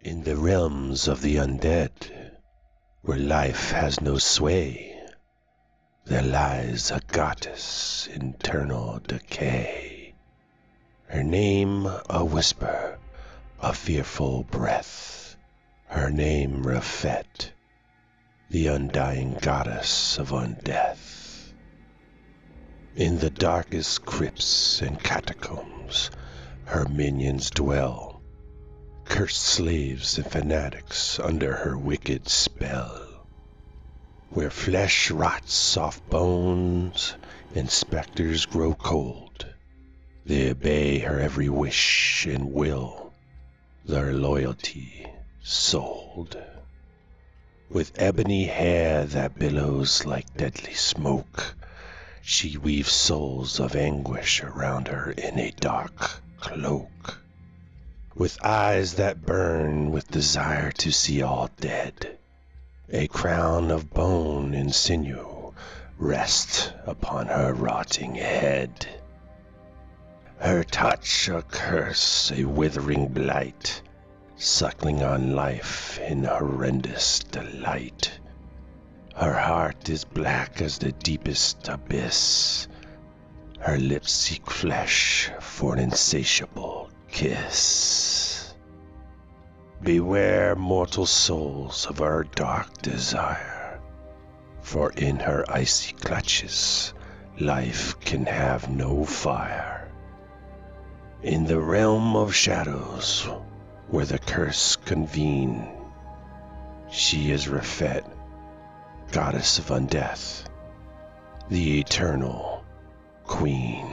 In the realms of the undead, where life has no sway, there lies a goddess in eternal decay. Her name a whisper, a fearful breath. Her name Refet, the undying goddess of undeath. In the darkest crypts and catacombs, her minions dwell, cursed slaves and fanatics under her wicked spell. Where flesh rots soft bones and specters grow cold, they obey her every wish and will, their loyalty sold. With ebony hair that billows like deadly smoke, she weaves souls of anguish around her in a dark cloak. With eyes that burn with desire to see all dead, a crown of bone and sinew rests upon her rotting head. Her touch a curse, a withering blight, suckling on life in horrendous delight. Her heart is black as the deepest abyss. Her lips seek flesh for an insatiable kiss. Beware, mortal souls, of her dark desire, for in her icy clutches life can have no fire. In the realm of shadows, where the curse convene, she is Refet, goddess of undeath, the eternal queen.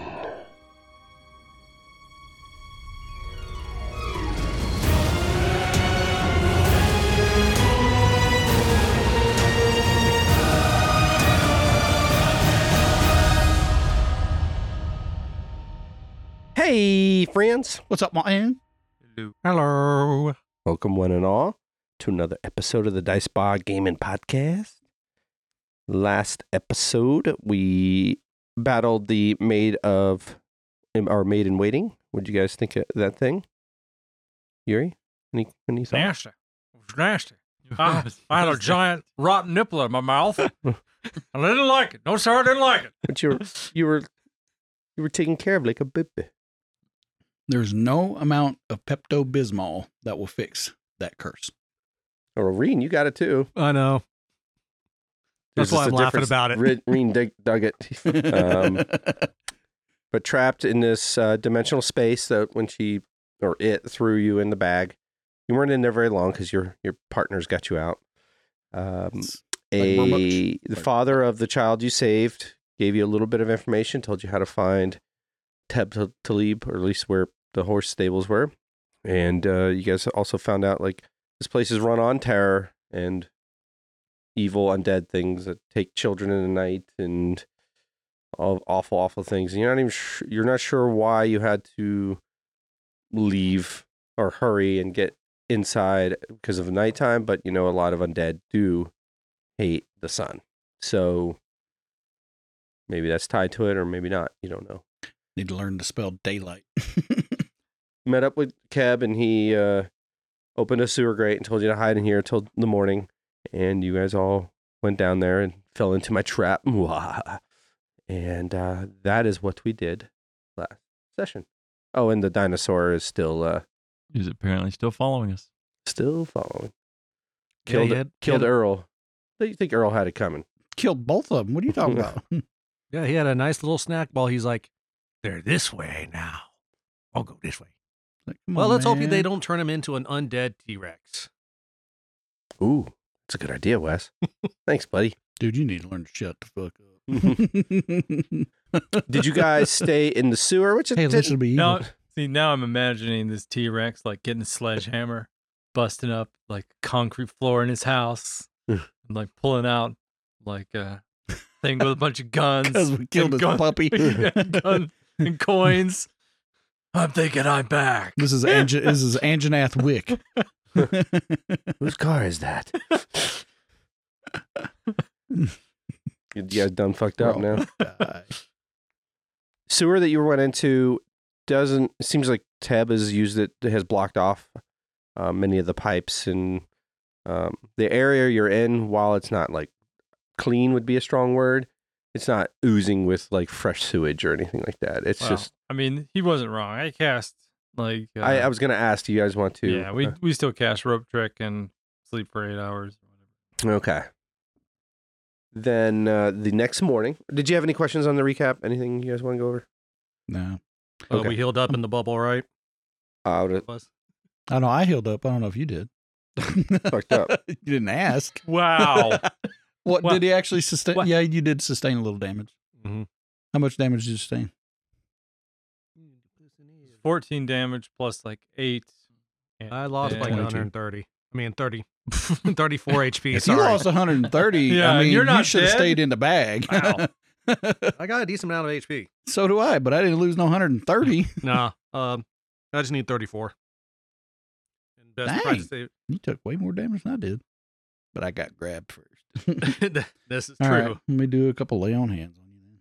Hey, friends. What's up, man? Hello. Welcome, one and all, to another episode of the Dice Bar Gaming Podcast. Last episode, we battled the maid in waiting. What'd you guys think of that thing? Yuri? Any thoughts? Nasty. It was nasty. I had a giant rotten nipple in my mouth. And I didn't like it. No, sir, I didn't like it. But you were taken care of like a baby. There's no amount of Pepto-Bismol that will fix that curse. Or Reen, you got it too. I know. That's why I'm laughing about it. Reen dug it. But trapped in this dimensional space that when it threw you in the bag, you weren't in there very long because your partners got you out. The father of the child you saved gave you a little bit of information, told you how to find Teb Talib, or at least where the horse stables were. And you guys also found out, like, this place is run on terror and evil undead things that take children in the night and all awful things. And you're not sure why you had to leave or hurry and get inside because of nighttime, but a lot of undead do hate the sun. So maybe that's tied to it, or maybe not. You don't know. Need to learn to spell daylight. Met up with Keb, and he opened a sewer grate and told you to hide in here until the morning. And you guys all went down there and fell into my trap. And that is what we did last session. Oh, and the dinosaur is still... He's apparently still following us. Still following. Killed Earl. You think Earl had it coming? Killed both of them. What are you talking about? Yeah, he had a nice little snack ball. He's like, they're this way now. I'll go this way. Like, Well, let's hope they don't turn him into an undead T-Rex. Ooh, that's a good idea, Wes. Thanks, buddy. Dude, you need to learn to shut the fuck up. Did you guys stay in the sewer? Which Hey, this will be evil. Now I'm imagining this T-Rex like getting a sledgehammer, busting up like concrete floor in his house, and like pulling out like a thing with a bunch of guns. Because we killed his puppy. Guns and coins. I'm thinking I'm back. This is Anjanath Wick. Whose car is that? You guys done fucked up now. Sewer that you went into seems like Teb has used it, has blocked off Many of the pipes and the area you're in, while it's not like clean would be a strong word, it's not oozing with like fresh sewage or anything like that. It's Well, just. I mean, he wasn't wrong. I cast like I was gonna ask. Do you guys want to? yeah, we still cast rope trick and sleep for 8 hours. Okay. Then the next morning, did you have any questions on the recap? Anything you guys want to go over? No. Okay. We healed up in the bubble, right? I don't know. I healed up. I don't know if you did. Fucked up. You didn't ask. Wow. What Well, did he actually sustain? what- Yeah, you did sustain a little damage. Mhm. How much damage did you sustain? 14 damage plus like 8. I lost like 22. 130. I mean, 34 HP. If Sorry. you lost 130, Yeah, I mean, you're you not should have dead. stayed in the bag. Wow. I got a decent amount of HP. So do I, but I didn't lose no 130. Nah, I just need 34. And best Dang. practice save. You took way more damage than I did. But I got grabbed first. This is All true. right, let me do a couple lay on hands on you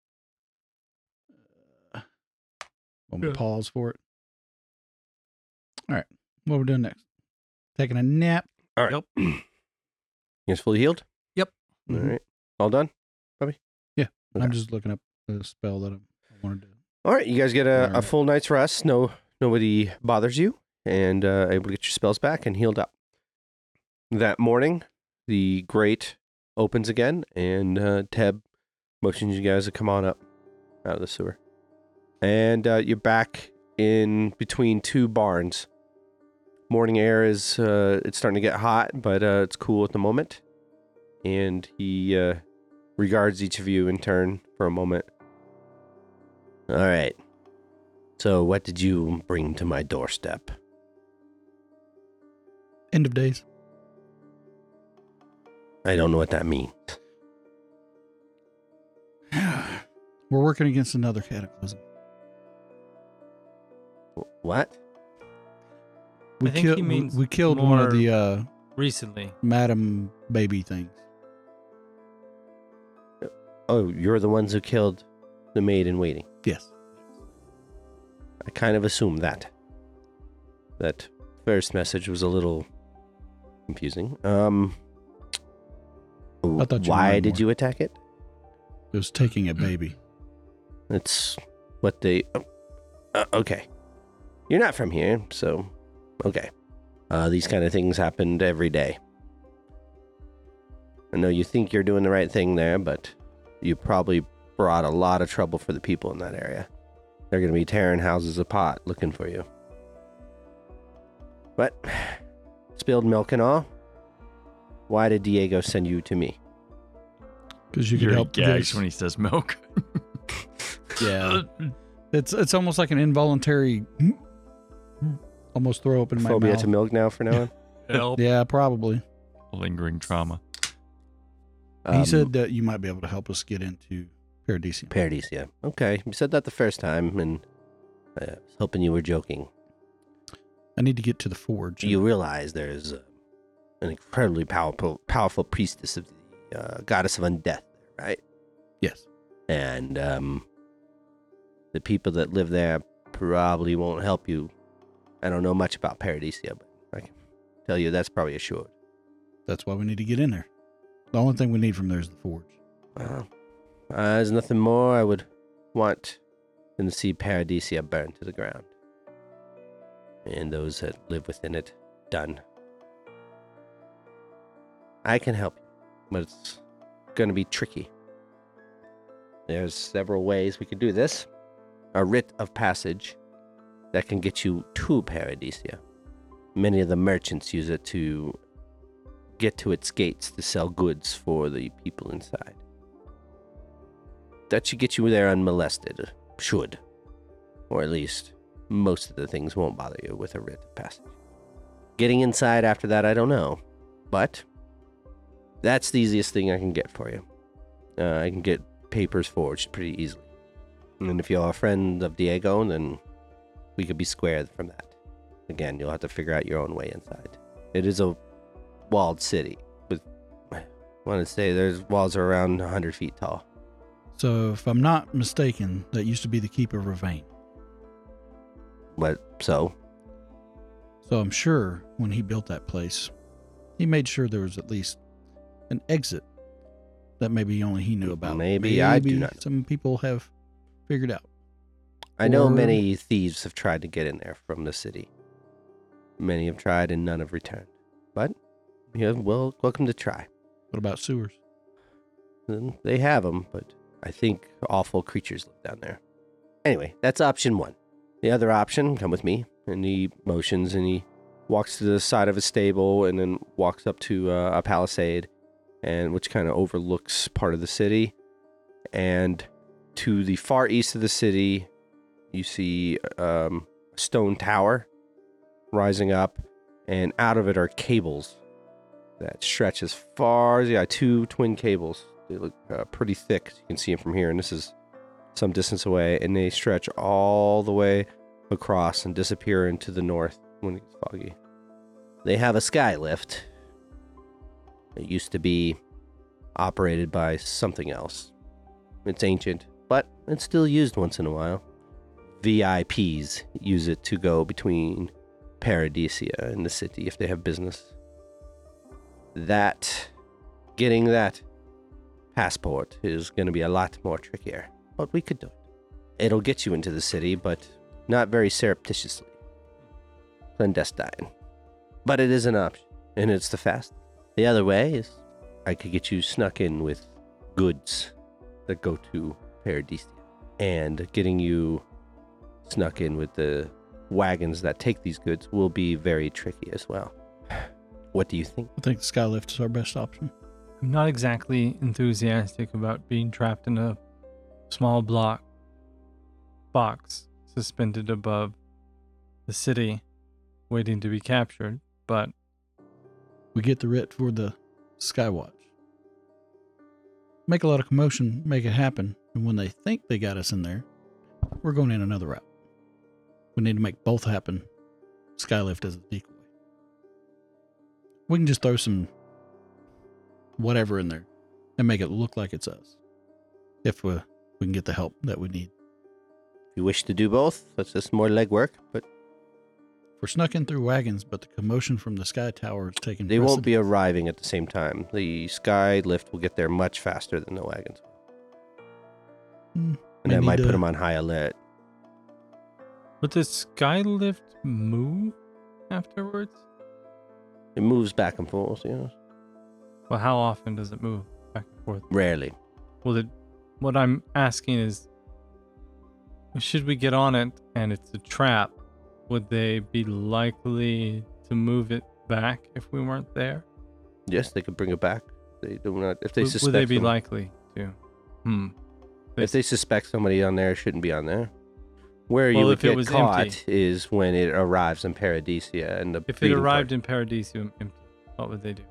then. Want me to Good. pause for it? All right, what we're doing next? Taking a nap. All right. Yep. You guys fully healed? Yep. All Mhm. right. All done? Yeah, Okay. I'm just looking up the spell that I want to do. All right. You guys get a Alright. full night's rest. Nobody bothers you, and able to get your spells back and healed up. That morning, the grate opens again, and Teb motions you guys to come on up out of the sewer. And you're back in between two barns. Morning air is it's starting to get hot, but it's cool at the moment. And he regards each of you in turn for a moment. All right. So what did you bring to my doorstep? End of days. I don't know what that means. We're working against another cataclysm. What? We, I think he means we killed one of more- the Recently. madam baby things. Oh, you're the ones who killed the maid in waiting. Yes. I kind of assumed that. That first message was a little confusing. I thought you why knew did more. you attack it? It was taking a baby. It's what they... okay. You're not from here, so... Okay. These kind of things happened every day. I know you think you're doing the right thing there, but you probably brought a lot of trouble for the people in that area. They're going to be tearing houses apart looking for you. But, spilled milk and all, why did Diego send you to me? Because you could Yuri help get gags us- when he says milk. Yeah. It's almost like an involuntary almost throw up in my Phobia mouth. to milk now for now on? Help. Yeah, probably. Lingering trauma. He said that you might be able to help us get into Paradisium. Paradisia. Okay, you said that the first time, and I was hoping you were joking. I need to get to the forge. You realize there's an incredibly powerful priestess of the goddess of undeath, right? Yes. And the people that live there probably won't help you. I don't know much about Paradisia, but I can tell you that's probably assured. That's why we need to get in there. The only thing we need from there is the forge. There's nothing more I would want than to see Paradisia burned to the ground. And those that live within it done. I can help you, but it's going to be tricky. There's several ways we could do this. A writ of passage that can get you to Paradisia. Many of the merchants use it to get to its gates to sell goods for the people inside. That should get you there unmolested. Should. Or at least most of the things won't bother you with a writ of passage. Getting inside after that, I don't know. But that's the easiest thing I can get for you. I can get papers forged pretty easily. And if you're a friend of Diego, then we could be squared from that. Again, you'll have to figure out your own way inside. It is a walled city. With, I want to say there's walls are around 100 feet tall. So, if I'm not mistaken, that used to be the Keep of Ravane. But so, So I'm sure when he built that place, he made sure there was at least an exit that maybe only he knew about. Maybe I do not know. Some people have figured out. I know Or- many thieves have tried to get in there from the city. Many have tried and none have returned. But, yeah, well, welcome to try. What about sewers? And they have them, but I think awful creatures live down there. Anyway, that's option one. The other option, come with me, and he motions and he walks to the side of a stable and then walks up to a palisade, and which kind of overlooks part of the city. And to the far east of the city, you see a stone tower rising up, and out of it are cables that stretch as far as, two twin cables. They look pretty thick. You can see them from here, and this is some distance away, and they stretch all the way across and disappear into the north when it gets foggy. They have a sky lift. It used to be operated by something else. It's ancient, but it's still used once in a while. VIPs use it to go between Paradisia and the city if they have business. Getting that passport is going to be a lot more trickier, but we could do it. It'll get you into the city, but not very surreptitiously. Clandestine. But it is an option, and it's the fastest. The other way is I could get you snuck in with goods that go to Paradisia, and getting you snuck in with the wagons that take these goods will be very tricky as well. What do you think? I think the skylift is our best option. I'm not exactly enthusiastic about being trapped in a small block box suspended above the city, waiting to be captured, but We get the writ for the Skywatch. Make a lot of commotion, make it happen, and when they think they got us in there, we're going in another route. We need to make both happen. Skylift as a decoy. We can just throw some whatever in there and make it look like it's us. If we can get the help that we need. If you wish to do both, that's just more legwork, but We're snuck in through wagons, but the commotion from the sky tower is taking they won't be precedence. arriving at the same time. The sky lift will get there much faster than the wagons. Hmm, And that maybe might put the- them on high alert. would the skylift move afterwards? It moves back and forth, Well, how often does it move back and forth? Rarely. Well, what I'm asking is, should we get on it and it's a trap, would they be likely to move it back if we weren't there? Yes, they could bring it back. They do not. If they suspect Would they be some- likely to? If they suspect somebody on there, it shouldn't be on there. Where you Well, would if it get was caught empty. is when it arrives in Paradisia and the If it breeding arrived in Paradisium empty, what would they do?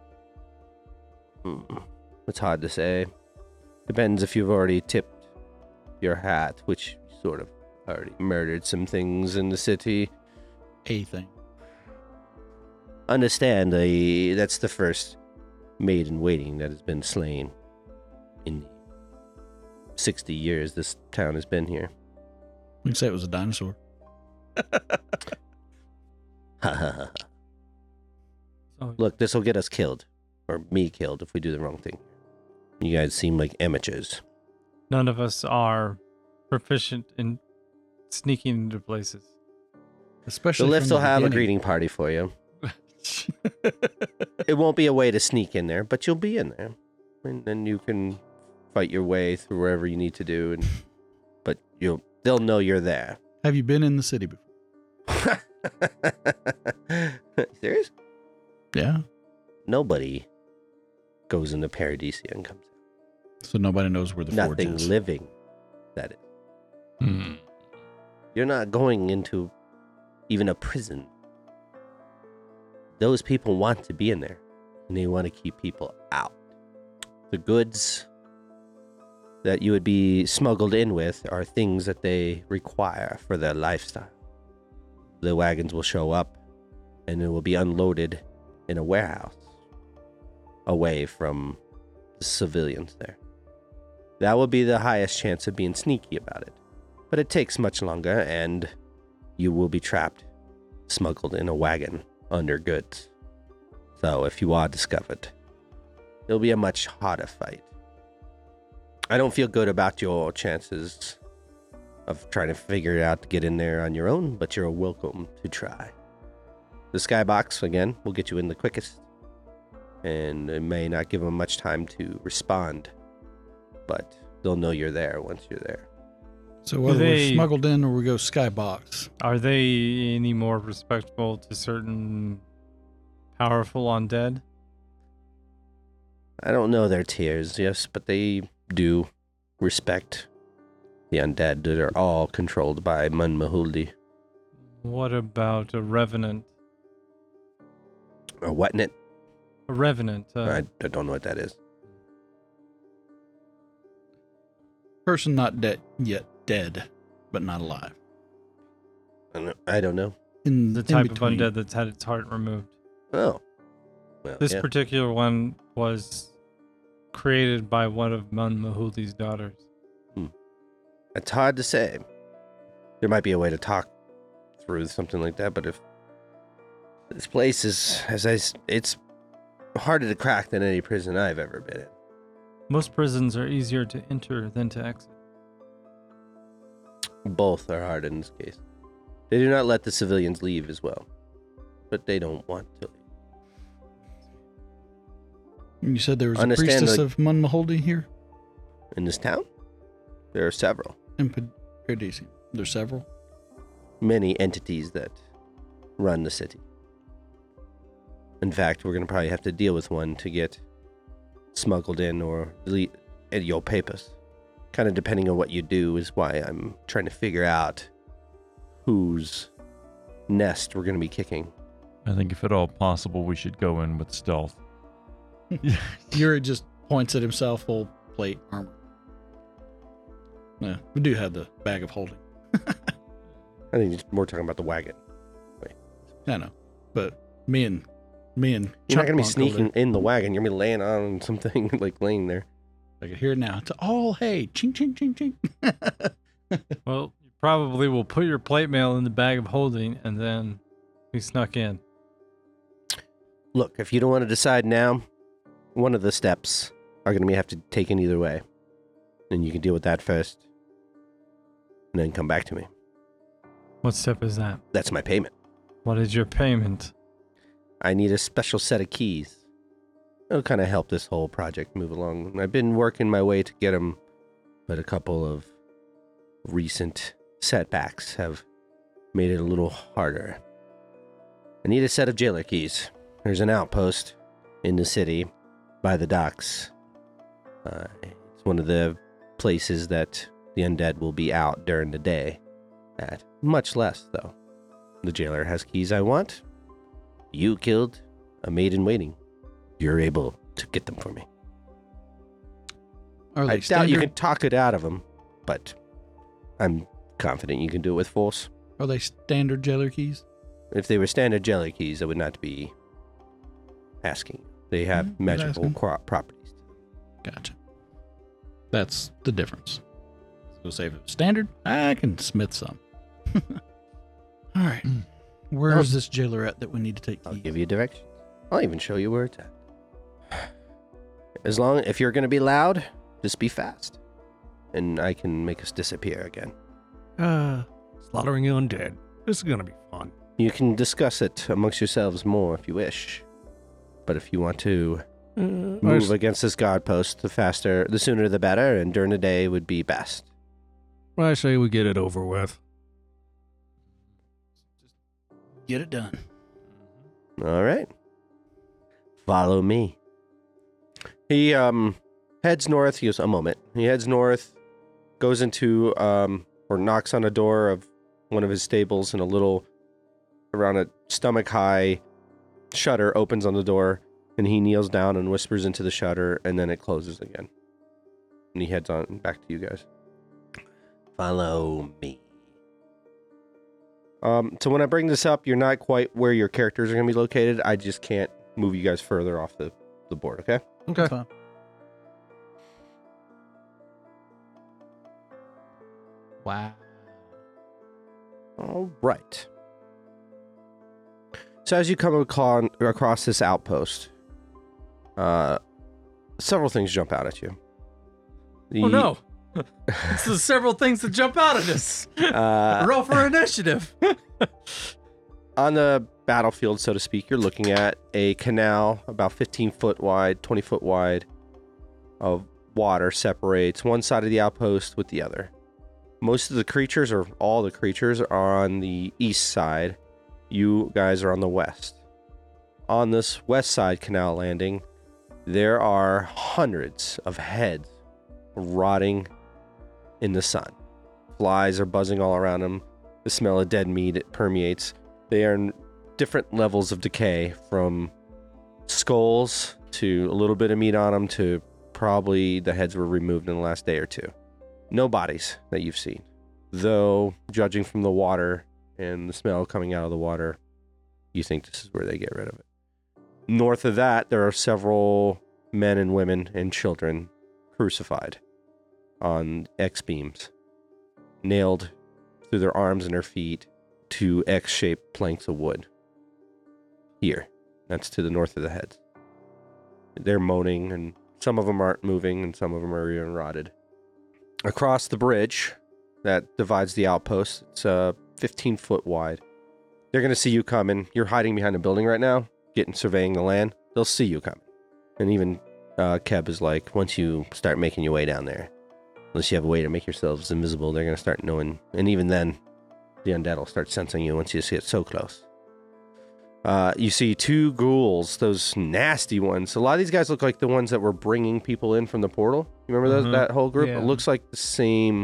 It's hard to say. Depends if you've already tipped your hat, which sort of already murdered some things in the city. A thing. Understand, that's the first maid in waiting that has been slain in the 60 years this town has been here. We can say it was a dinosaur. So, Look, this will get us killed, or me killed if we do the wrong thing. You guys seem like amateurs. none of us are proficient in sneaking into places. Especially The lift from will have a beginning. greeting party for you. It won't be a way to sneak in there, but you'll be in there, and then you can fight your way through wherever you need to do. But they'll know you're there. Have you been in the city before? Serious? Yeah. Nobody goes into Paradisia and comes out. So nobody knows where the forge Nothing is. living, that is. Hmm. You're not going into even a prison. Those people want to be in there, and they want to keep people out. The goods that you would be smuggled in with are things that they require for their lifestyle. The wagons will show up, and it will be unloaded in a warehouse away from the civilians there. That will be the highest chance of being sneaky about it. But it takes much longer, and you will be trapped smuggled in a wagon under goods. So if you are discovered, it'll be a much harder fight. I don't feel good about your chances of trying to figure it out to get in there on your own, but you're welcome to try. The skybox, again, will get you in the quickest, and it may not give them much time to respond, but they'll know you're there once you're there. So whether we're smuggled in or we go skybox. Are they any more respectful to certain powerful undead? I don't know their tiers, yes, but they do respect the undead that are all controlled by Mun Mahuldi. What about a revenant? A what in it? A revenant. I don't know what that is. Person not dead yet, dead, but not alive. I don't know. The type of undead that's had its heart removed. Oh. Well, This yeah. particular one was created by one of Mun Mahuldi's daughters. It's hard to say. There might be a way to talk through something like that, but if this place is, it's harder to crack than any prison I've ever been in. Most prisons are easier to enter than to exit. Both are hard in this case. They do not let the civilians leave as well, but they don't want to leave. You said there was a Understand priestess the- of Mun Mahuldi here In this town, there are several. in Paradisi. There's several. Many entities that run the city. In fact, we're going to probably have to deal with one to get smuggled in or delete your papers. Kind of depending on what you do is why I'm trying to figure out whose nest we're going to be kicking. I think if at all possible, we should go in with stealth. Yuri just points at himself, full plate armor. Yeah, we do have the bag of holding. I think we're talking about the wagon. I know, but me and You're not Chunk going to be Monk over sneaking there, in the wagon. You're going to be laying on something, like laying there. I can hear it now. It's all hay, ching ching ching ching. Well, you probably will put your plate mail in the bag of holding and then be snuck in. Look, if you don't want to decide now, one of the steps are going to have to be taken either way. And you can deal with that first. And then come back to me. What step is that? That's my payment. What is your payment? I need a special set of keys. It'll kind of help this whole project move along. I've been working my way to get them, but a couple of recent setbacks have made it a little harder. I need a set of jailer keys. There's an outpost in the city by the docks. It's one of the places that the undead will be out during the day at. Much less, though. The jailer has keys I want. You killed a maid in waiting. You're able to get them for me. Are they I doubt standard? you can talk it out of them, but I'm confident you can do it with force. Are they standard jailer keys? If they were standard jelly keys, I would not be asking. They have just magical asking. properties. Gotcha. That's the difference. So say if it's standard, I can smith some. All right. Where is this jailer at that we need to take I'll keys? give you directions. I'll even show you where it's at. If you're going to be loud, just be fast. And I can make us disappear again. Slaughtering undead. This is gonna be fun. You can discuss it amongst yourselves more if you wish. But if you want to move against this guard post, the sooner the better, and during the day would be best. I say we get it over with. Get it done. All right. Follow me. He heads north. He goes, a moment. He heads north, goes into or knocks on a door of one of his stables, and around a stomach high shutter opens on the door, and he kneels down and whispers into the shutter, and then it closes again. And he heads on back to you guys. Follow me. So when I bring this up, you're not quite where your characters are going to be located. I just can't move you guys further off the board, okay? Okay. Fine. Wow. All right. So as you come across this outpost, several things jump out at you. Oh no! This is several things that jump out at us. Roll for initiative. On the battlefield, so to speak, you're looking at a canal about 15 foot wide, 20 foot wide of water separates one side of the outpost with the other. Most of the creatures, or all the creatures, are on the east side. You guys are on the west. On this west side canal landing, there are hundreds of heads rotting in the sun. Flies are buzzing all around them. The smell of dead meat, it permeates. They are in different levels of decay, from skulls to a little bit of meat on them to probably the heads were removed in the last day or two. No bodies that you've seen, though judging from the water and the smell coming out of the water, you think this is where they get rid of it. North of that, there are several men and women and children crucified on X-beams, nailed through their arms and their feet to X-shaped planks of wood. Here, that's to the north of the heads. They're moaning, and some of them aren't moving, and some of them are even rotted. Across the bridge that divides the outpost, it's 15 foot wide. They're going to see you coming. You're hiding behind a building right now, surveying the land. They'll see you coming. And even Keb is like, once you start making your way down there, unless you have a way to make yourselves invisible, they're going to start knowing. And even then, the undead will start sensing you once you see it so close. You see two ghouls, those nasty ones. A lot of these guys look like the ones that were bringing people in from the portal. You remember those, that whole group? Yeah. It looks like the same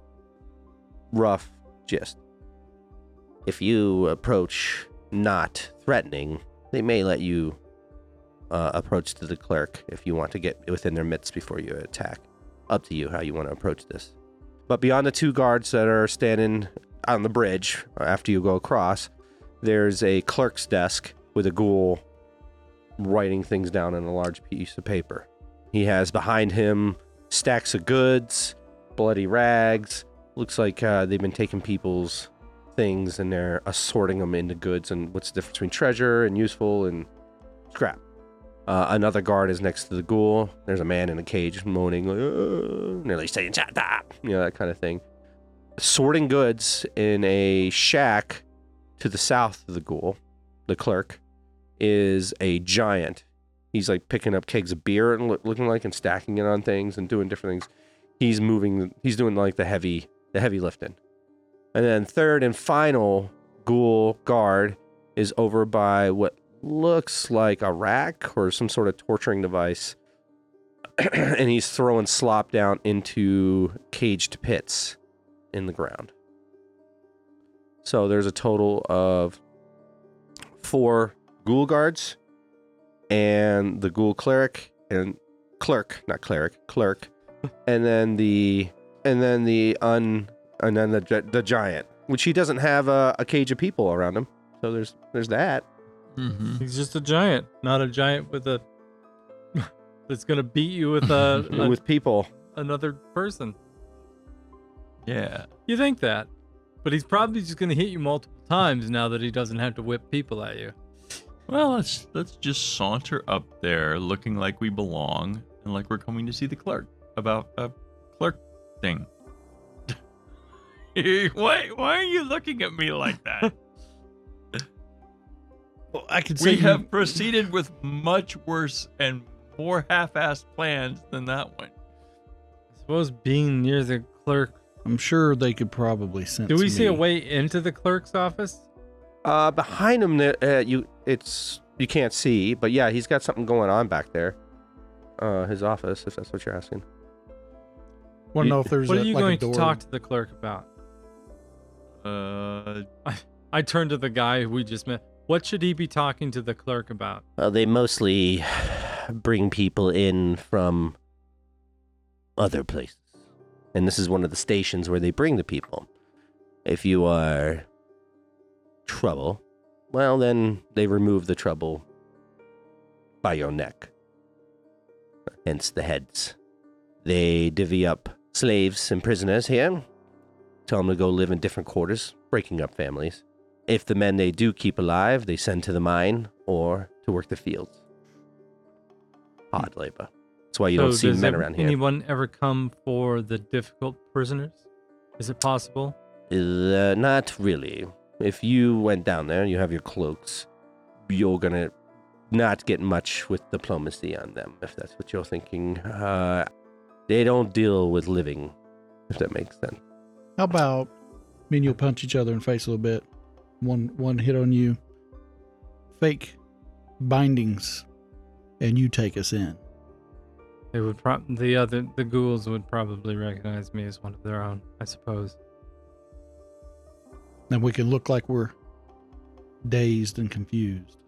rough gist. If you approach not threatening, they may let you approach to the clerk if you want to get within their midst before you attack. Up to you how you want to approach this. But beyond the two guards that are standing on the bridge after you go across, there's a clerk's desk with a ghoul writing things down on a large piece of paper. He has behind him stacks of goods, bloody rags. Looks like they've been taking people's things and they're assorting them into goods and what's the difference between treasure and useful and scrap. Another guard is next to the ghoul. There's a man in a cage moaning, nearly saying, "Shut up," that kind of thing. Sorting goods in a shack to the south of the ghoul, the clerk, is a giant. He's like picking up kegs of beer and looking like and stacking it on things and doing different things. He's doing like the heavy lifting. And then third and final ghoul guard is over by what looks like a rack or some sort of torturing device. And he's throwing slop down into caged pits in the ground. So there's a total of 4 ghoul guards and the ghoul cleric and clerk, and then the giant, which he doesn't have a cage of people around him. So there's that. Mm-hmm. He's just a giant, not a giant with a that's gonna beat you with with people. another person. Yeah. You think that, but he's probably just gonna hit you multiple times now that he doesn't have to whip people at you. Well, let's just saunter up there looking like we belong and like we're coming to see the clerk about a clerk thing. Why are you looking at me like that? Well, I could say We have proceeded with much worse and more half-assed plans than that one. I suppose being near the clerk. I'm sure they could probably sense. Do we see a me. way into the clerk's office? Behind him, you can't see, but yeah, he's got something going on back there. His office, if that's what you're asking. Want to know if there's What are you like going a door? to talk to the clerk about? I turned to the guy we just met. What should he be talking to the clerk about? Well, they mostly bring people in from other places. And this is one of the stations where they bring the people. If you are trouble, well, then they remove the trouble by your neck. Hence the heads. They divvy up slaves and prisoners here. Tell them to go live in different quarters, breaking up families. If the men they do keep alive, they send to the mine or to work the fields. Hard labor. That's why you don't see does men around here. anyone ever come for the difficult prisoners? Is it possible? Not really. If you went down there, you have your cloaks, you're gonna not get much with diplomacy on them, if that's what you're thinking. They don't deal with living, if that makes sense. How about me and you'll punch each other in the face a little bit? One hit on you. Fake bindings, and you take us in. They would the ghouls would probably recognize me as one of their own, I suppose. And we can look like we're dazed and confused.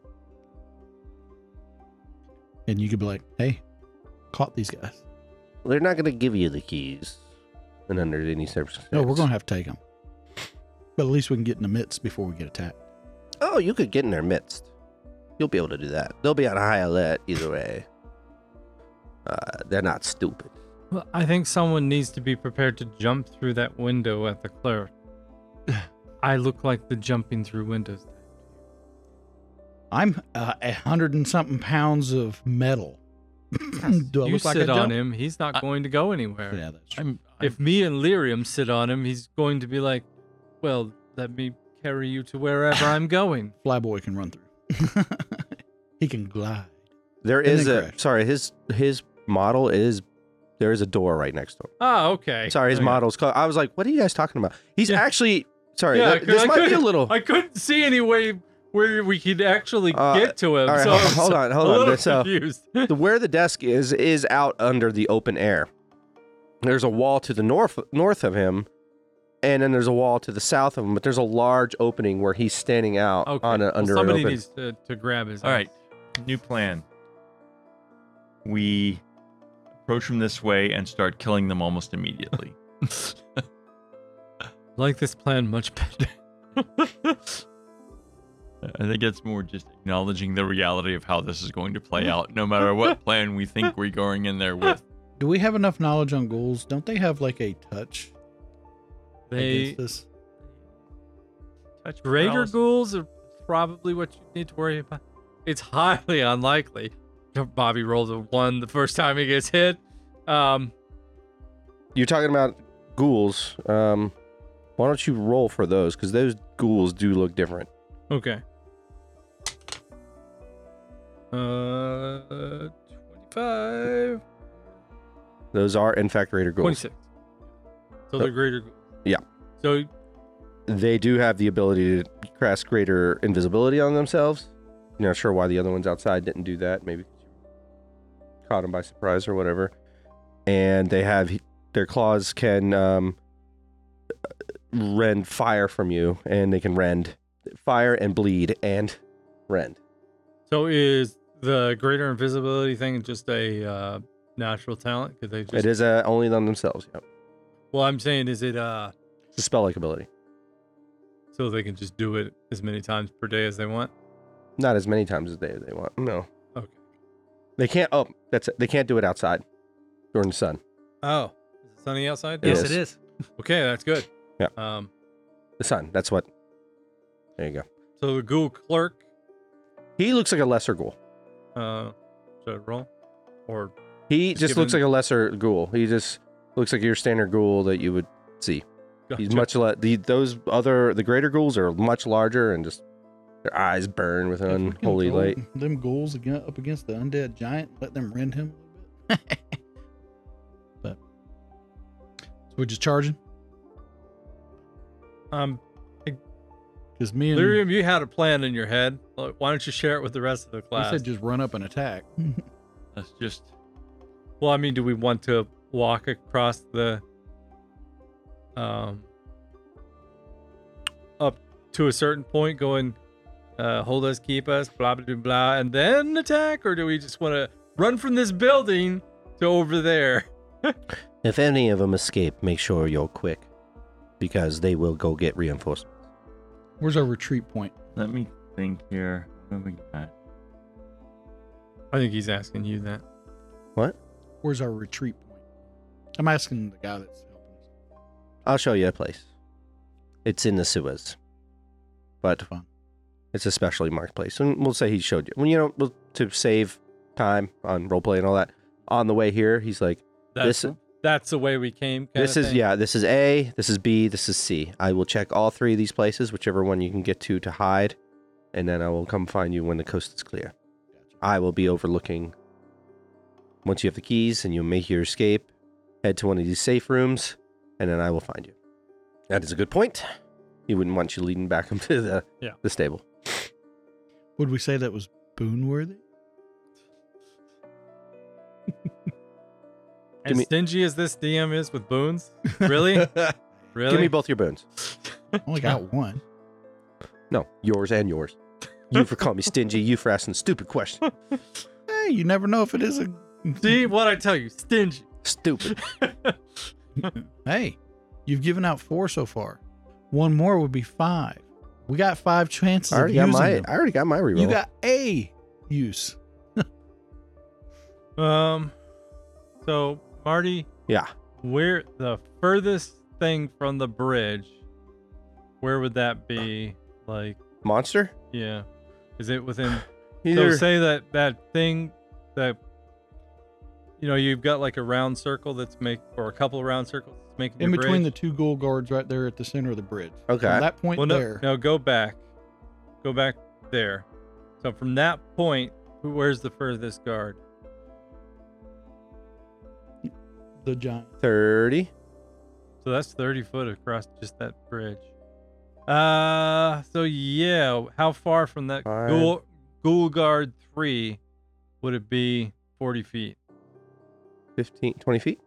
And you could be like, hey, caught these guys. They're not gonna give you the keys, and under any circumstances. No, we're going to have to take them. But at least we can get in the midst before we get attacked. Oh, you could get in their midst. You'll be able to do that. They'll be on high alert either way. They're not stupid. Well, I think someone needs to be prepared to jump through that window at the clerk. I look like the jumping through windows. I'm 100 and something pounds of metal. Do I You look like I sit on jump? him, he's not going to go anywhere. Yeah, that's true. If me and Lyrium sit on him, he's going to be like, well, let me carry you to wherever I'm going. Flyboy can run through. He can glide. There And is then a crash. sorry. His model is there is a door right next to him. Oh, okay. Sorry, his Okay. model's called. I was like, what are you guys talking about? He's Yeah. actually sorry. Yeah, this I might be a couldn't- little. I couldn't see any way where we could actually get to him. all right, so hold on, hold a on. little So- confused. Where the desk is out under the open air. There's a wall to the north of him, and then there's a wall to the south of him. But there's a large opening where he's standing out Okay. on Well, under an somebody open. needs to grab his. All right, new plan. We approach from this way and start killing them almost immediately. Like this plan much better. I think it's more just acknowledging the reality of how this is going to play out, no matter what plan we think we're going in there with. Do we have enough knowledge on ghouls? Don't they have like a touch They against this? Touch greater paralysis. ghouls are probably what you need to worry about. It's highly unlikely. Bobby rolls a 1 the first time he gets hit. You're talking about ghouls. Why don't you roll for those? Because those ghouls do look different. Okay. 25. Those are in fact greater ghouls. 26. So they're greater ghouls. Yeah. So They do have the ability to cast greater invisibility on themselves. You're not sure why the other ones outside didn't do that. Maybe caught them by surprise or whatever. And they have their claws can rend fire from you, and they can rend fire and bleed and rend. So is the greater invisibility thing just a natural talent? Could they just? It is only on themselves. Yep. Well, I'm saying, is it It's a spell-like ability. so they can just do it as many times per day as they want? Not as many times as they want. No. Okay. They can't. Oh, that's it. They can't do it outside during the sun. Oh, is it sunny outside? Yes, Yes, it is. Okay, that's good. Yeah. Um. The sun. That's what. There you go. So the ghoul clerk. He looks like a lesser ghoul. Should I roll? Or He Just just looks like given- a lesser ghoul. He just looks like your standard ghoul that you would see. He's Gotcha. much the greater ghouls are much larger and just their eyes burn with an If we can unholy throw light. Them ghouls up against the undead giant, let them rend him a little bit. But so we're just charging because me and Lyrium, you had a plan in your head. Why don't you share it with the rest of the we class? said just run up and attack. Let's just Well, I mean, do we want to walk across the up to a certain point, going hold us, keep us, blah blah blah, blah, and then attack, or do we just want to run from this building to over there? If any of them escape, make sure you're quick, because they will go get reinforcements. Where's our retreat point? let me think here. What have we got? I think he's asking you that. What? Where's our retreat point? I'm asking the guy that's helping us. I'll show you a place. It's in the sewers. but Fun. it's a specially marked place. And we'll say he showed you. Well, you know, to save time on roleplay and all that, on the way here, he's like, That's the way we came. this is A, this is B, this is C. I will check all three of these places, whichever one you can get to hide, and then I will come find you when the coast is clear. I will be overlooking. Once you have the keys and you make your escape, head to one of these safe rooms, and then I will find you. That is a good point. He wouldn't want you leading back him to the stable. Would we say that was boon worthy? As stingy as this DM is with boons? Really? Really? Give me both your boons. Only got one. No, yours and yours. You for calling me stingy, you for asking a stupid question. Hey, you never know if it is a. See what I tell you? Stingy. Stupid. Hey, you've given out 4 so far. One more would be 5. We got 5 chances of using them. I already got my reroll. You got a use. So Marty, Yeah. where the furthest thing from the bridge, where would that be? Like, Monster? yeah. Is it within Either. So say that thing that you've got like a round circle or a couple of round circles making In your between bridge. the 2 ghoul guards right there at the center of the bridge. Okay. From that point Well, no, there. no, go back there. So from that point, where's the furthest guard? The giant. 30. So that's 30 foot across just that bridge. So yeah, how far from that Fine. ghoul guard 3 would it be? 40 feet. 15, 20 feet?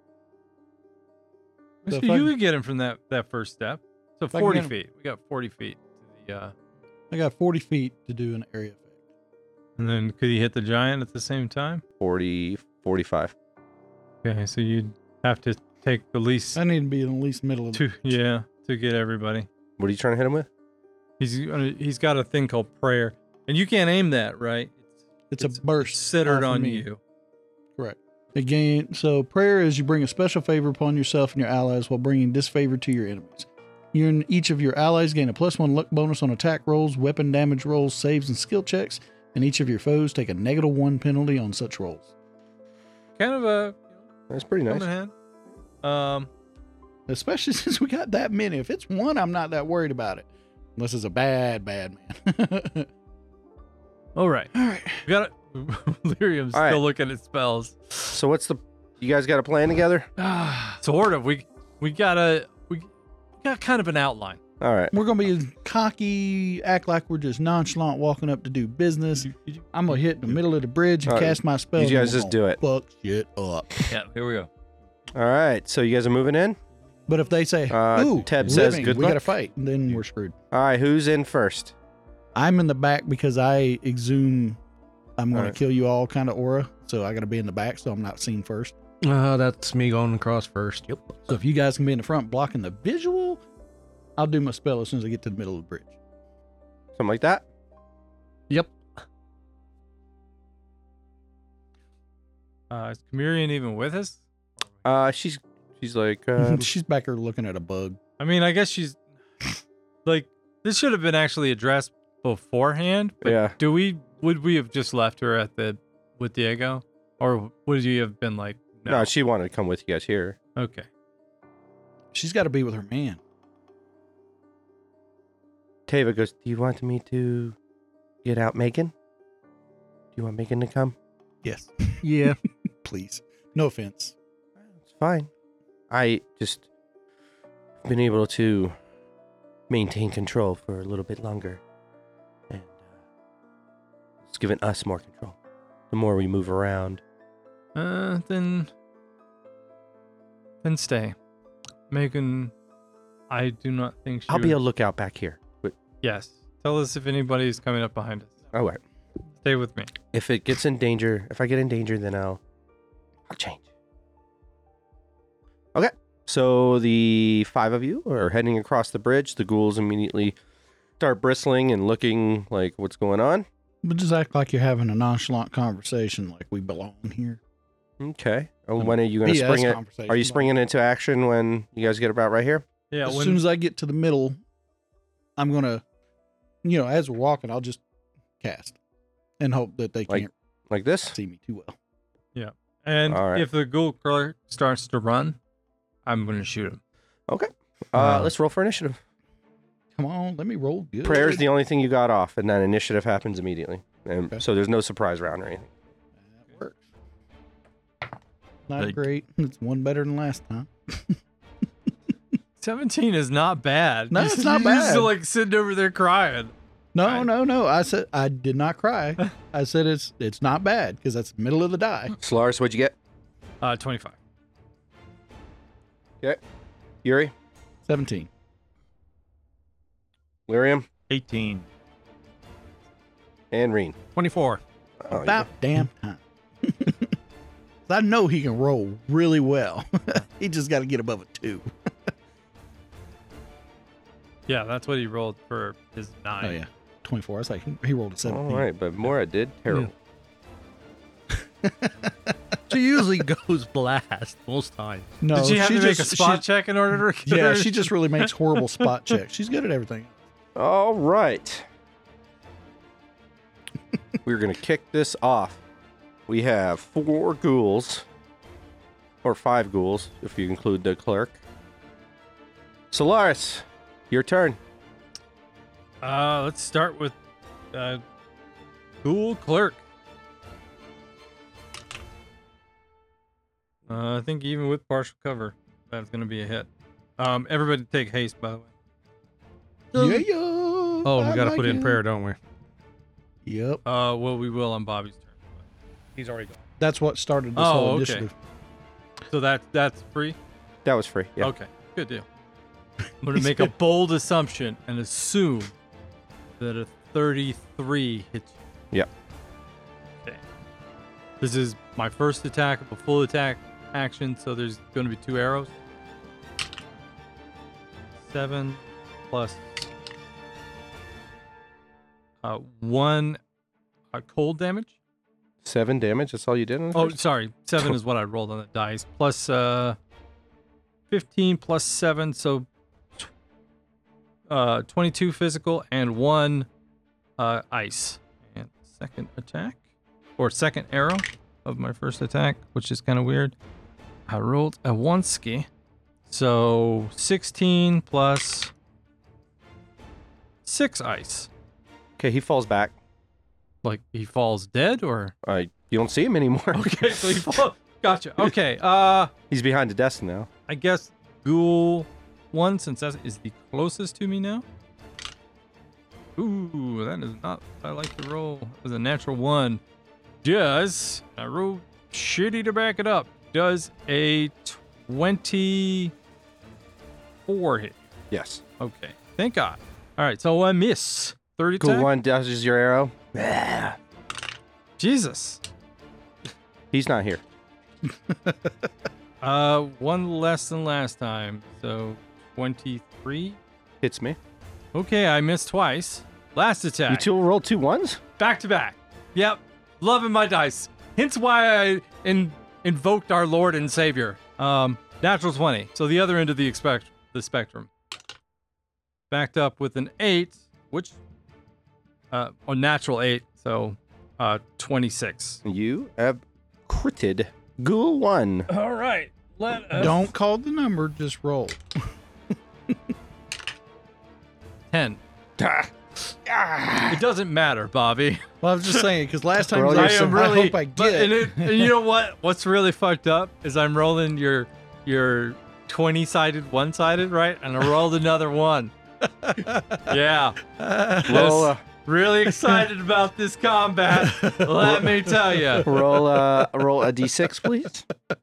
So So if I- you could get him from that first step. So I can 40 get him- feet. We got 40 feet to the I got 40 feet to do an area effect. and then could he hit the giant at the same time? 40, 45. Okay, so you'd have to take at least I need to be in at least middle of the 2 to get everybody. What are you trying to hit him with? He's got a thing called prayer. And you can't aim that, right? It's a burst. Centered off of on me. you. Correct. Again, so prayer is you bring a special favor upon yourself and your allies while bringing disfavor to your enemies. You and each of your allies gain a +1 luck bonus on attack rolls, weapon damage rolls, saves, and skill checks, and each of your foes take a -1 penalty on such rolls. Kind of a That's pretty nice. coming hand. Especially since we got that many. If it's 1, I'm not that worried about it. Unless it's a bad man. All right. All right. We got it. Lyrium's All right. still looking at spells. So what's you guys got a plan together? Sort of. We got kind of an outline. All right. We're going to be cocky, act like we're just nonchalant walking up to do business. I'm going to hit in the middle of the bridge and All right. cast my spell. You and guys we're just gonna do it. Fuck shit up. Yeah, here we go. All right. So you guys are moving in? But if they say, ooh, Teb says living, good we luck. got to fight, then we're screwed. All right. Who's in first? I'm in the back because I exhume, I'm going All to right. kill you all kind of aura. So I got to be in the back so I'm not seen first. That's me going across first. Yep. So if you guys can be in the front blocking the visual, I'll do my spell as soon as I get to the middle of the bridge. Something like that? Yep. Is Chimerian even with us? She's like, She's back there looking at a bug. I mean, I guess she's like, this should have been actually addressed beforehand. But yeah. would we have just left her with Diego? Or would you have been like, No, she wanted to come with you guys here. Okay. She's got to be with her man. Tava goes, do you want me to get out Megan? Do you want Megan to come? Yes. Yeah. Please. No offense. It's fine. I just been able to maintain control for a little bit longer. And it's given us more control. The more we move around. Then stay. Megan, I do not think she I'll be would- a lookout back here. But, Yes. Tell us if anybody's coming up behind us. all right. Stay with me. If it gets in danger, if I get in danger, then I'll change. Okay. So the 5 of you are heading across the bridge. The ghouls immediately start bristling and looking like what's going on. But just act like you're having a nonchalant conversation like we belong here. Okay. When are you going to spring it? Are you springing into action when you guys get about right here? Yeah, As soon as I get to the middle, I'm going to as we're walking, I'll just cast and hope that they Like- can't Like this? see me too well. And All right. if the ghoul clerk starts to run, I'm going to shoot him. Let's roll for initiative. Come on, let me roll good. Prayer is the only thing you got off, and then initiative happens immediately. And Okay. so there's no surprise round or anything. That works. Not Like- great. It's one better than last time. 17 is not bad. No, You it's s- not you used bad. to like sitting over there crying. No. I said I did not cry. I said it's not bad because that's the middle of the die. Solaris, what'd you get? 25. Yuri? 17. Lyrium? 18. And Reen? 24. Oh, About damn time. I know he can roll really well. He just got to get above a 2. Yeah, that's what he rolled for his 9. Oh yeah, 24. I was like, he rolled a 17. All right, but Mora did terrible. She usually goes blast most times. No, Did she have to make a just- spot check in order to Yeah, she just really makes horrible spot checks. She's good at everything. All right. We're going to kick this off. We have 4 ghouls, or 5 ghouls, if you include the clerk. Solaris, your turn. Let's start with ghoul clerk. I think even with partial cover, that's going to be a hit. Everybody take haste, by the way. Yeah. Oh, we got to put it in prayer, don't we? Yep. Well, we will on Bobby's turn. He's already gone. That's what started this Oh, whole okay. initiative. So that's free? That was free. Yeah. Okay, good deal. I'm going to make a bold assumption and assume that a 33 hits you. Yep. Okay. This is my first attack of a full attack action, so there's going to be 2 arrows. 7 plus 1 cold damage. 7 damage. That's all you did on the Oh, first? sorry. 7 is what I rolled on the dice. Plus 15 plus 7, so 22 physical and 1 ice. And second attack, or second arrow of my first attack, which is kind of weird. I rolled a 1 ski. So 16 plus 6 ice. Okay, he falls back. Like he falls dead or? You don't see him anymore. Okay, so he falls. Gotcha. Okay. He's behind the desk now. I guess Ghoul 1, since that is the closest to me now. Ooh, that is not what I like to roll. It was a natural 1. Does, I rolled shitty to back it up, does a 24 hit? Yes. Okay, thank God. All right, so I miss. 30 attack? Cool. One dodges your arrow. Jesus. He's not here. 1 less than last time, so 23. Hits me. Okay, I missed twice. Last attack. You 2 rolled 2 1s? Back to back. Yep. Loving my dice. Hence why I invoked our Lord and Savior. Natural 20. So the other end of the spectrum. Backed up with an 8, which a natural 8, so 26. You have critted Ghoul 1. All right. Let us Don't call the number, just roll. 10. It doesn't matter, Bobby. Well, I was just saying because last time Roll I your- said, I hope I but- get. and you know what? What's really fucked up is I'm rolling your 20-sided, one-sided, right? And I rolled another 1. Yeah. Roll Really excited about this combat. Let me tell you. roll a d6, please.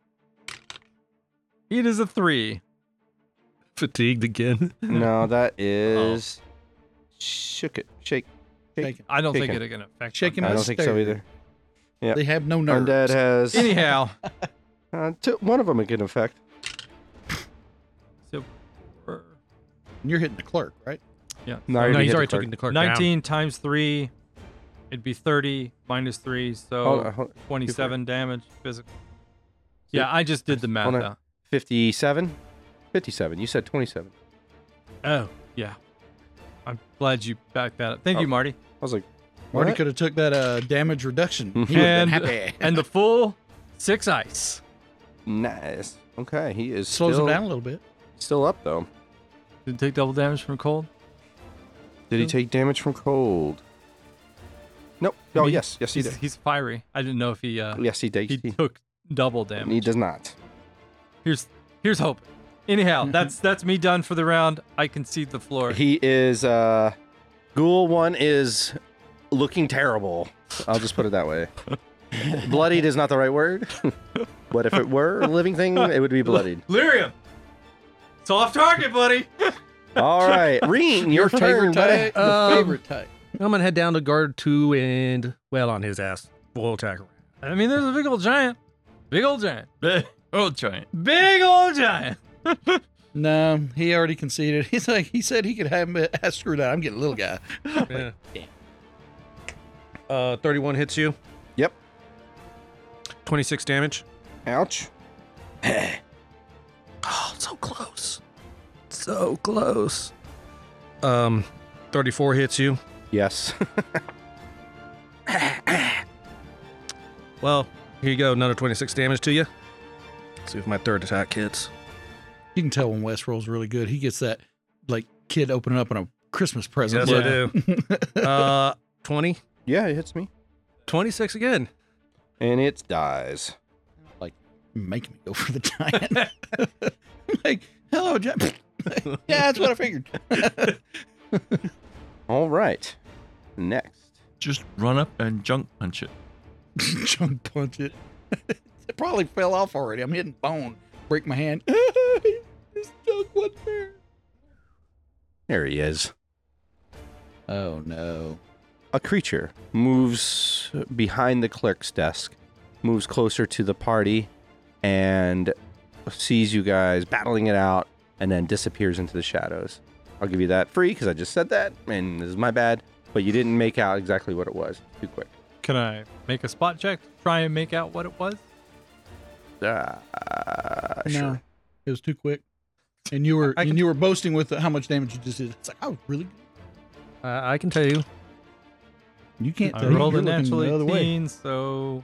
It is a 3. Fatigued again. No, that is shake. Shaking. I don't think Shaken. it can affect Shaken my- I don't think so either. Yep. They have no nerves. Undead has Anyhow. one of them it can affect. So, You're hitting the clerk, right? yeah. No, No, you he's hit already the clerk. taking the clerk down. 19 times 3, it'd be 30 minus 3, so Hold on. 27 damage physical. Yeah, I just did the math Hold on. now. 57? 57. You said 27. Oh, yeah. I'm glad you backed that up. Thank you, Marty. I was like, Marty what? could have took that damage reduction. He would have been happy. And the full 6 ice. Nice. Okay, he is Slows still, him down a little bit. still up though. Did it take double damage from cold? Did he take damage from cold? Nope. Oh, yes. Yes, he did. He's fiery. I didn't know if he Yes, he did. he took double damage. He does not. Here's hope. Anyhow, that's me done for the round. I concede the floor. He is, Ghoul 1 is looking terrible. I'll just put it that way. Bloodied is not the right word. But if it were a living thing, it would be bloodied. Lyrium! Soft target, buddy! All right. Reen, your turn, favorite buddy. type. Your favorite type. I'm gonna head down to guard 2 and well on his ass. Full attack. I mean, there's a big old giant. Big old giant. Oh, giant. Big old giant. No, he already conceded. He's like, he said he could have him screwed out. I'm getting a little guy. Yeah. 31 hits you. Yep. 26 damage. Ouch. Oh, so close. So close. 34 hits you. Yes. Well, here you go. Another 26 damage to you. Let's see if my third attack hits. You can tell when Wes rolls really good. He gets that like kid opening up on a Christmas present. Yes, I do. 20. Yeah, it hits me. 26 again. And it dies. Make me go for the giant. Like, hello, giant. Yeah, that's what I figured. All right. Next. Just run up and junk punch it. Chunk punch it. It probably fell off already. I'm hitting bone. Break my hand. This junk wasn't there. There he is. Oh no. A creature moves behind the clerk's desk, moves closer to the party, and sees you guys battling it out, and then disappears into the shadows. I'll give you that free because I just said that, and this is my bad, but you didn't make out exactly what it was. Too quick. Can I make a spot check to try and make out what it was? No, Sure. it was too quick. And you were boasting with how much damage you just did. It's like, I was really good. I can tell you. You can't I tell. You're rolled a looking natural the other way. 18, so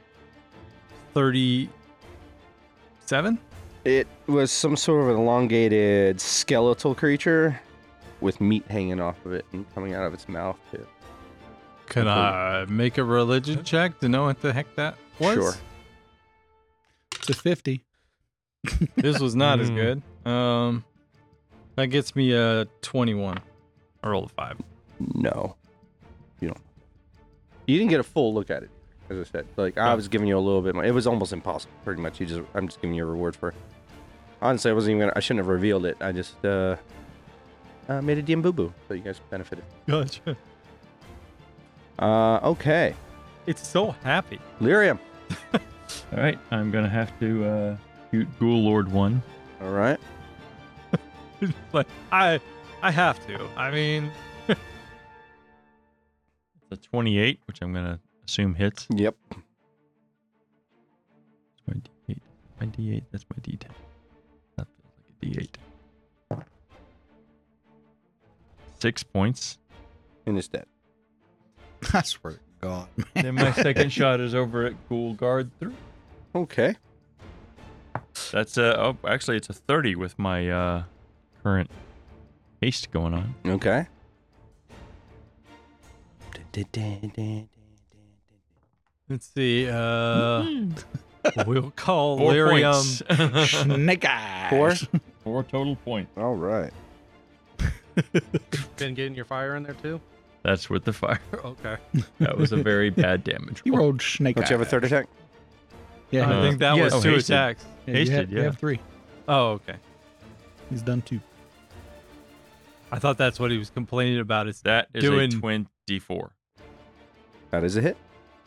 37? It was some sort of an elongated skeletal creature with meat hanging off of it and coming out of its mouth, too. Can I make a religion check to know what the heck that was? Sure. It's a 50. This was not as good. That gets me a 21. I rolled a 5. No. You don't. You didn't get a full look at it, as I said. Like, I was giving you a little bit more. It was almost impossible, pretty much. I'm just giving you a reward for it. Honestly, I shouldn't have revealed it. I just made a DM boo-boo, so you guys benefited. Gotcha. Okay. It's so happy. Lyrium. All right, I'm gonna have to shoot Ghoul Lord 1. All right. But I have to. I mean, It's a 28, which I'm gonna assume hits. Yep. That's my D8. My D8. That's my D10. That feels like a D8. 6 points. And it's dead. I swear to God, man. Then my second shot is over at Ghoul Guard 3. Okay. That's actually it's a 30 with my current haste going on. Okay. let's see. We'll call 4 Lyrium. points. Snake eyes. 4 total points. All right. Been getting your fire in there too? That's with the fire. Okay. That was a very bad damage. He roll. rolled snake Don't you have a third attack? Yeah, I think that yes. was Oh, 2 hasted. attacks. you hasted, have, you yeah. have 3. Oh, okay. He's done 2. I thought that's what he was complaining about. Is That is doing- a 24. That is a hit.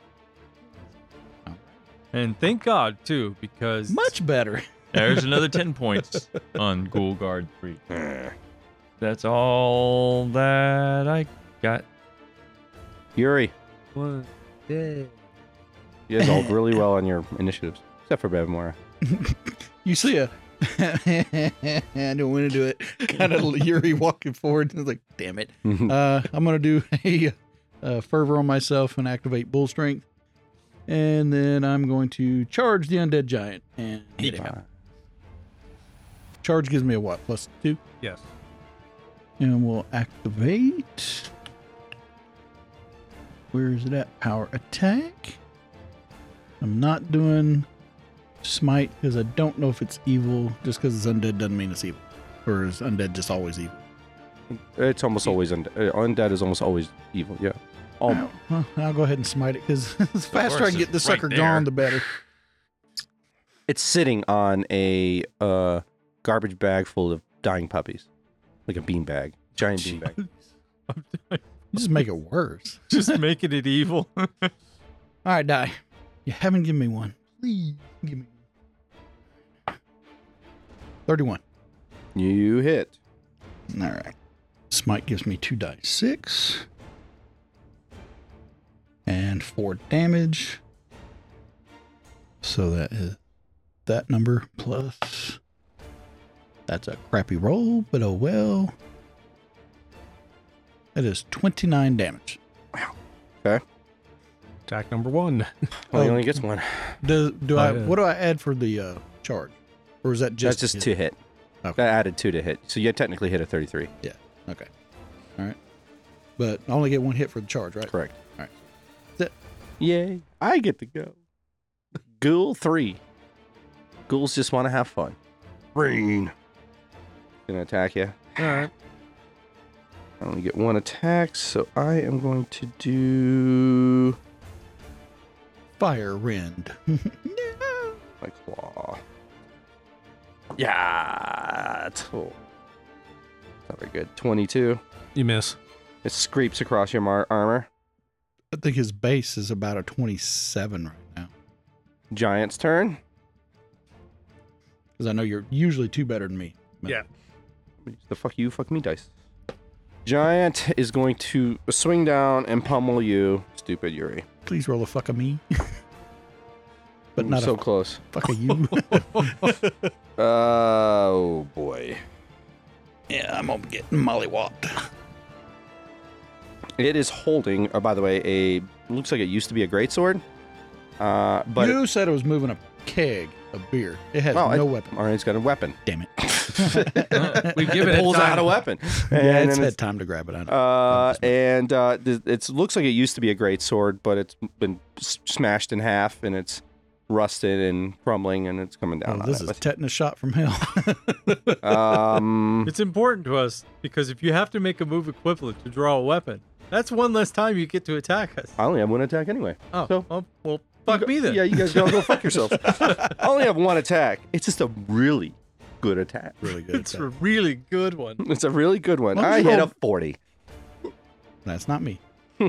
and thank God too, because Much better. There's another 10 points on Ghoul Guard 3. That's all that I got. Yuri, One. Yeah. you guys all really well on your initiatives, except for Bevmora. You see a I don't want to do it. Kind of Yuri walking forward. I was like, damn it. Mhm. I'm going to do a fervor on myself and activate bull strength. And then I'm going to charge the undead giant and hit him. Charge gives me a what? +2? Yes. And we'll activate. Where is it at? Power attack. I'm not doing smite because I don't know if it's evil. Just because it's undead doesn't mean it's evil. Or is undead just always evil? It's almost always undead is almost always evil. Yeah. Well, I'll go ahead and smite it because the faster I course, can get this it's right sucker there. gone, the better. It's sitting on a garbage bag full of dying puppies, like a bean bag, giant bean bag. You just make it worse. Just making it evil. All right, die. You haven't given me one. Please give me one. 31. You hit. All right. Smite gives me 2 dice. 6. And 4 damage. So that is that number plus. That's a crappy roll, but oh well. That is 29 damage. Attack number 1. Well, he Oh. only gets one. Do Oh, I? yeah. What do I add for the charge? Or is that just? That's just 2 hit. Okay. That added 2 to hit. So you technically hit a 33. Okay. All right. But I only get 1 hit for the charge, right? Correct. All right. That's it. Yay. I get to go. Ghoul 3. Ghouls just want to have fun. Rain. Gonna attack you. All right. I only get 1 attack, so I am going to do Fire rend. my claw. Yeah. Oh. Not very good. 22. You miss. It scrapes across your armor. I think his base is about a 27 right now. Giant's turn. Because I know you're usually 2 better than me. But- Yeah. The fuck you, fuck me dice. Giant is going to swing down and pummel you, stupid Yuri. Please roll a fuck of me. But Ooh, not so a close. fuck of you. Oh boy. Yeah, I'm gonna get mollywopped. It is holding, by the way, looks like it used to be a greatsword. But You said it was moving a keg of beer. It has Well, no weapon. all right, it's got a weapon. Damn it. We've given it pulls time. out a weapon. Yeah, And it's then had time to grab it. I know. it looks like it used to be a great sword, but it's been smashed in half and it's rusted and crumbling and it's coming down. Oh, on this it. is tetanus shot from hell. Um, It's important to us because if you have to make a move equivalent to draw a weapon, that's one less time you get to attack us. I only have 1 attack anyway. Oh, So- well, fuck me then. Yeah, you guys go fuck yourselves. I only have 1 attack. It's just a really good attack. Really good. It's a really good one. It's a really good one. Why don't I you hit roll- a 40. That's not me. Yeah,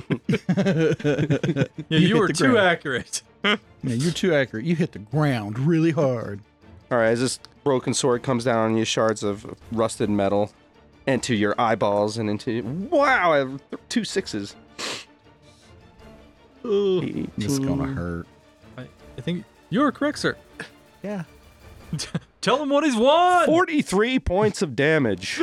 you hit were the too ground. accurate. Yeah, you're too accurate. You hit the ground really hard. All right, as this broken sword comes down on you, shards of rusted metal into your eyeballs and into. Wow, I have 2 6s. This is gonna 18. hurt. I think you were correct, sir. Yeah. Tell him what he's won. 43 points of damage.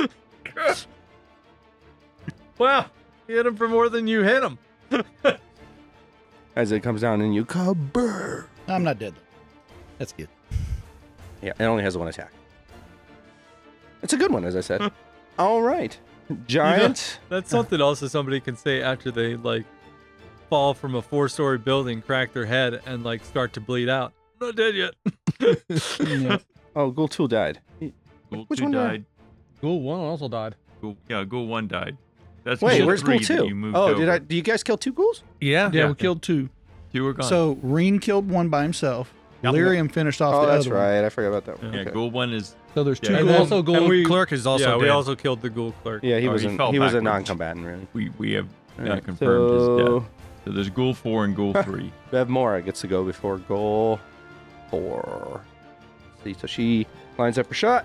Wow, you hit him for more than you hit him. As it comes down and you kabur. I'm not dead though. That's good. Yeah, it only has 1 attack. It's a good one, as I said. All right. Giant. That's something else that somebody can say after they like fall from a 4-story building, crack their head, and like start to bleed out. I'm not dead yet. Yeah. Oh, Ghoul 2 died. Ghoul Which 2 one died. Ghoul 1 also died. Ghoul 1 died. That's Wait, Ghoul where's 3 Ghoul that 2? you moved Oh, over. do you guys kill 2 ghouls? Yeah. Yeah, we killed 2. 2 were gone. So Reen killed 1 by himself. Yep. Lyrium finished off Oh, the that's other one. right. I forgot about that one. yeah, Okay. Ghoul 1 is. So there's 2 Yeah, And ghouls. also Ghoul and we- Clerk is also yeah, dead. we also killed the ghoul clerk. Yeah, he Oh, was he a fell non-combatant, backwards. really. We have Alright, confirmed his so death. So there's Ghoul 4 and Ghoul 3. Bev Mora gets to go before Ghoul 4. See, so she lines up her shot.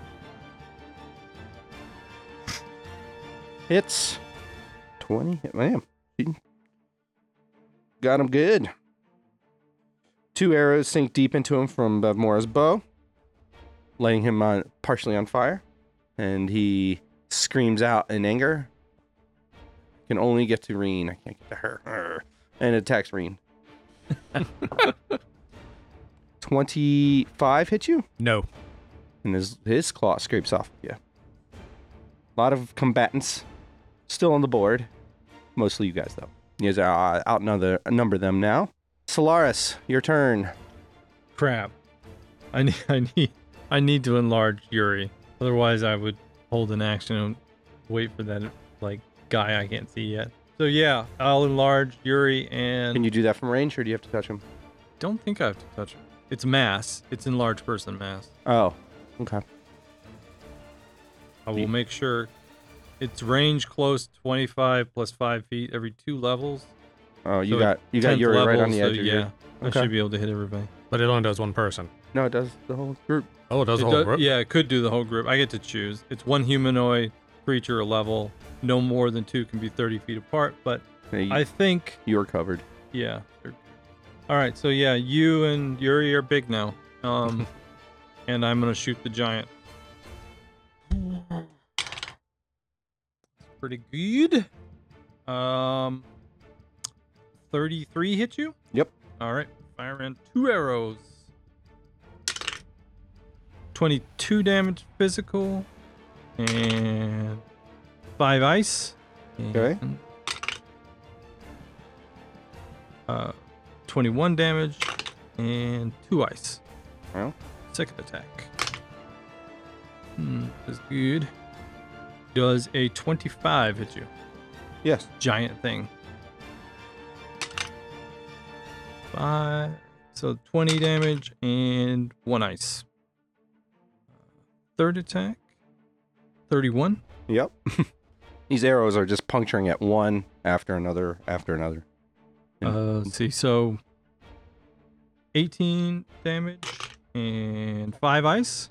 Hits. 20. Man, she got him good. 2 arrows sink deep into him from Bev Mora's bow. lighting him on partially on fire, and he screams out in anger. Can only get to Reen. I can't get to her. And attacks Reen. 25 hit you, No. and his claw scrapes off. Yeah. A lot of combatants still on the board. Mostly you guys, though. You guys are outnumber them now. Solaris, your turn. Crap. I need to enlarge Yuri. Otherwise, I would hold an action and wait for that guy I can't see yet. So yeah, I'll enlarge Yuri and Can you do that from range, or do you have to touch him? don't think I have to touch him. It's mass. It's enlarged person mass. Oh, okay. I will make sure it's range close 25 plus 5 feet every 2 levels. Oh, you So got 10th Yuri right level, on the so edge of yeah, your... I Okay. should be able to hit everybody. But it only does one person. No, it does the whole group. Oh, it does It the whole does- group? Yeah, it could do the whole group. I get to choose. It's one humanoid creature a level. No more than 2 can be 30 feet apart. But Yeah, I think, you're covered. yeah. All right, so yeah, you and Yuri are big now. And I'm gonna shoot the giant. Pretty good. 33 hit you? Yep. All right, fire in 2 arrows. 22 damage physical and 5 ice. Okay. And, 21 damage and 2 ice. Well. Second attack. That's good. Does a 25 hit you? Yes. Giant thing. 5. So 20 damage and 1 ice. Third attack. 31. Yep. These arrows are just puncturing at one after another after another. Let's see. So 18 damage and 5 ice.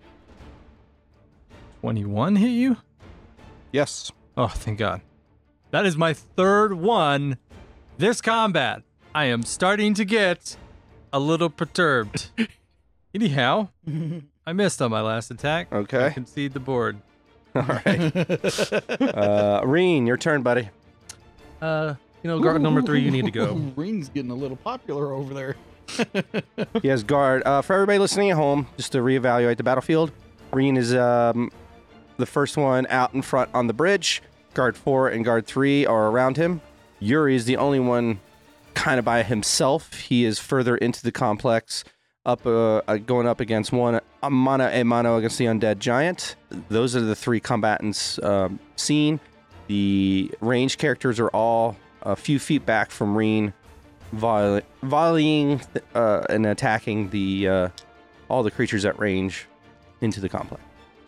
21 hit you? Yes. Oh, thank God. That is my third one this combat. I am starting to get a little perturbed. Anyhow, I missed on my last attack. Okay. I concede the board. All right. Reen, your turn, buddy. Guard number 3, you need to go. Ring's getting a little popular over there. He has guard. For everybody listening at home, just to reevaluate the battlefield, Reen is the first one out in front on the bridge. Guard 4 and Guard 3 are around him. Yuri is the only one kind of by himself. He is further into the complex, going up against one mano a mano against the undead giant. Those are the 3 combatants seen. The ranged characters are all a few feet back from Reen, volleying and attacking the all the creatures at range into the complex.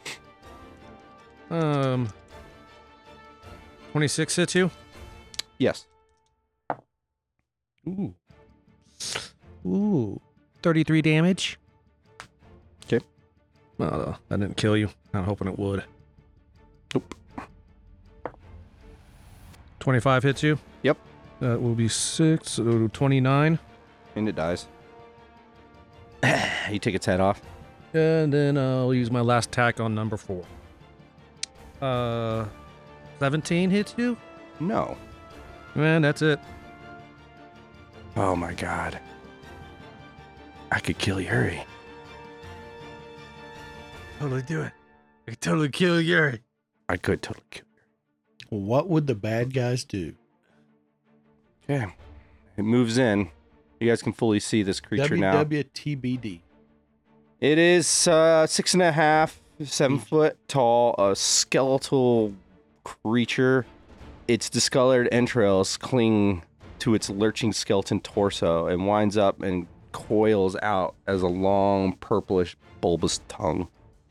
26 hits you? Yes. Ooh. 33 damage. Okay. Well, that didn't kill you. Not hoping it would. Nope. 25 hits you? Yep. That will be 6, so 29. And it dies. You take its head off. And then I'll use my last attack on number 4. 17 hits you? No. And that's it. Oh my god. I could kill Yuri. Totally do it. I could totally kill Yuri. I could totally kill What would the bad guys do? Yuri. Okay. It moves in. You guys can fully see this creature now. WWTBD. It is 6.5, 7 foot tall, a skeletal creature. Its discolored entrails cling to its lurching skeleton torso and winds up and coils out as a long, purplish, bulbous tongue.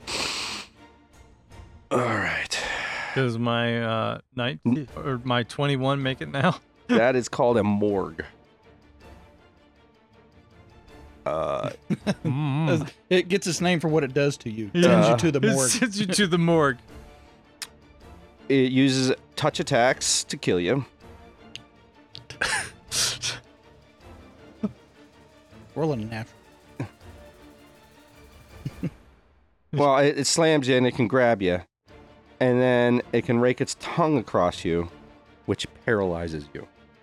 All right. Does my or my 21 make it now? That is called a morgue. It gets its name for what it does to you. It sends you to the It morgue. sends you to the morgue. It uses touch attacks to kill you. Rolling a natural. Well, it slams you and it can grab you. And then it can rake its tongue across you, which paralyzes you.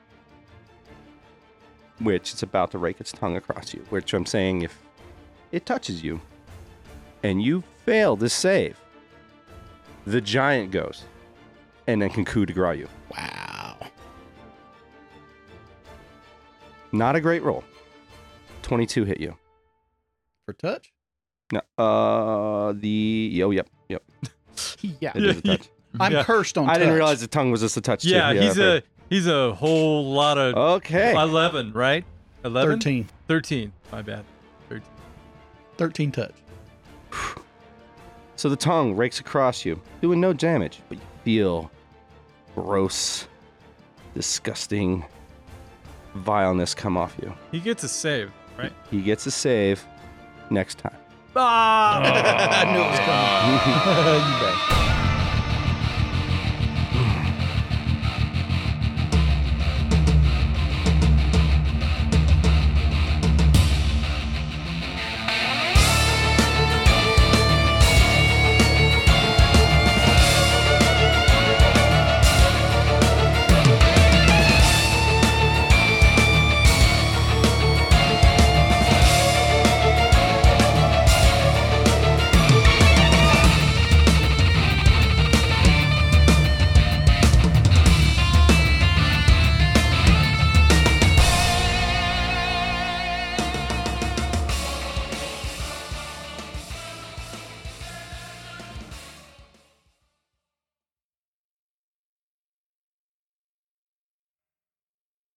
Which it's about to rake its tongue across you. Which I'm saying, if it touches you and you fail to save, the giant goes and then can coup de grace you. Wow. Not a great roll. 22 hit you. For touch? No, yep. Yeah. It is a touch. I'm cursed on I touch. didn't realize the tongue was just a touch. too. Yeah, fair. he's a whole lot of Okay. 11, right? 11? 13. 13. My bad. 13 touch. So the tongue rakes across you, doing no damage, but you feel gross, disgusting vileness come off you. He gets a save, right? He gets a save next time. Ah! I knew it was coming. You bet.